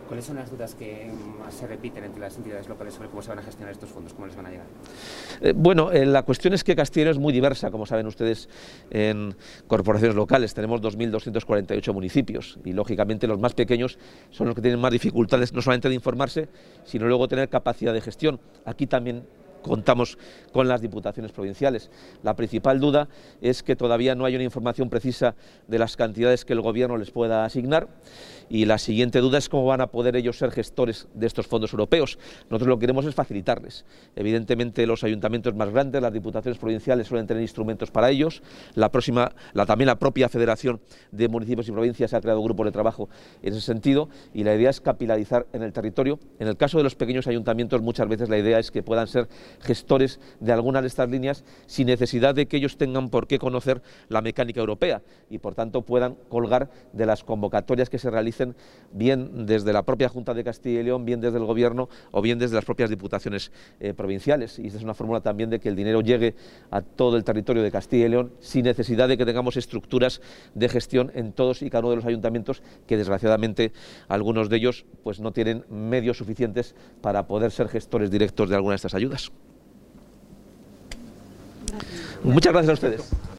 ¿Cuáles son las dudas que más se repiten entre las entidades locales sobre cómo se van a gestionar estos fondos, cómo les van a llegar? La cuestión es que Castilla y León es muy diversa, como saben ustedes, en corporaciones locales. Tenemos 2.248 municipios y, lógicamente, los más pequeños son los que tienen más dificultades, no solamente de informarse, sino luego tener capacidad de gestión. Aquí también contamos con las diputaciones provinciales. La principal duda es que todavía no hay una información precisa de las cantidades que el Gobierno les pueda asignar, y la siguiente duda es cómo van a poder ellos ser gestores de estos fondos europeos. Nosotros lo que queremos es facilitarles. Evidentemente, los ayuntamientos más grandes, las diputaciones provinciales, suelen tener instrumentos para ellos. También la propia Federación de Municipios y Provincias ha creado grupos de trabajo en ese sentido, y la idea es capilarizar en el territorio. En el caso de los pequeños ayuntamientos, muchas veces la idea es que puedan ser gestores de algunas de estas líneas sin necesidad de que ellos tengan por qué conocer la mecánica europea, y por tanto puedan colgar de las convocatorias que se realicen, bien desde la propia Junta de Castilla y León, bien desde el Gobierno o bien desde las propias diputaciones provinciales. Y esta es una fórmula también de que el dinero llegue a todo el territorio de Castilla y León sin necesidad de que tengamos estructuras de gestión en todos y cada uno de los ayuntamientos, que desgraciadamente algunos de ellos pues no tienen medios suficientes para poder ser gestores directos de alguna de estas ayudas. Muchas gracias a ustedes.